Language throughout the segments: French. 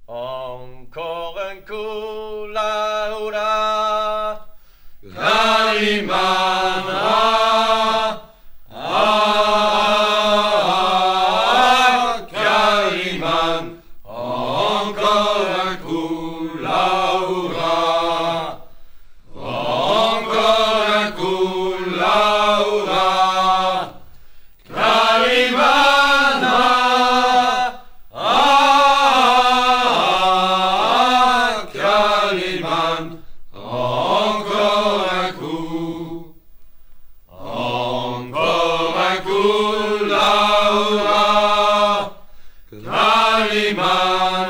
Encore un coup, Laura. Calimán, Calimán, encore un coup, Laura. Encore un coup, Laura. Calimán, Calimán, encore un coup. Encore un coup, Laura. Calimán,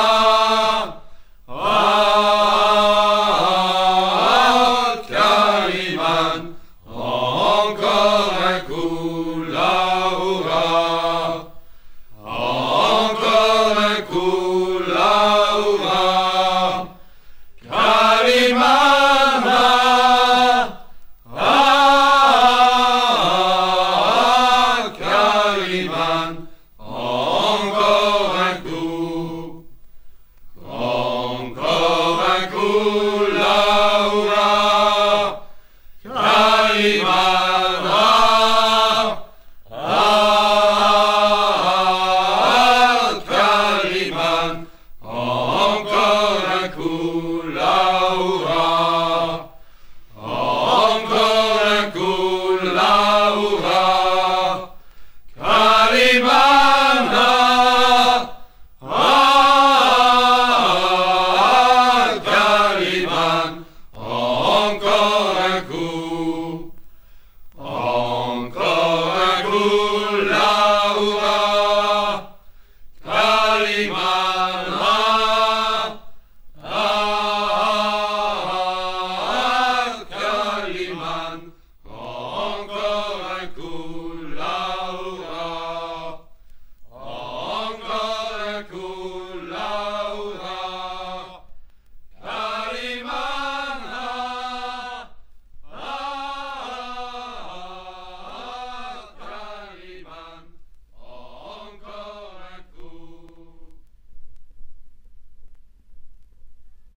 Calimán, encore un coup, Laura. Encore un coup, Laura.